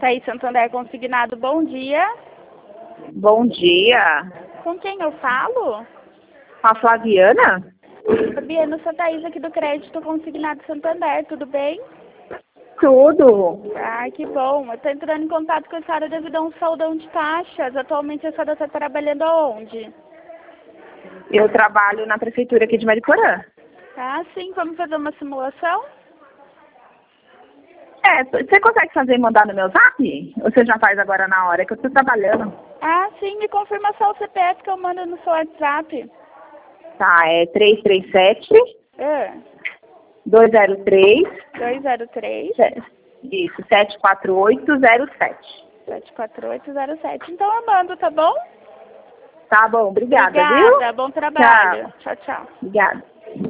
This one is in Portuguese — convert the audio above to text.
Thaís Santander Consignado, bom dia. Bom dia. Com quem eu falo? Com a Flaviana? Fabiana, sou a Thaís aqui do Crédito Consignado Santander, tudo bem? Tudo. Ah, que bom. Eu tô entrando em contato com a senhora devido a um saldão de taxas. Atualmente a senhora está trabalhando aonde? Eu trabalho na prefeitura aqui de Mariporã. Ah, sim. Vamos fazer uma simulação? Você consegue fazer e mandar no meu zap? Ou você já faz agora na hora que eu estou trabalhando? Ah, sim. Me confirma só o CPF que eu mando no seu WhatsApp. Tá, é 337 Ah, 203 203 isso, 74807. 74807. Então eu mando, tá bom? Tá bom, obrigada, Obrigada. viu? Bom trabalho. Tchau, tchau. Obrigada.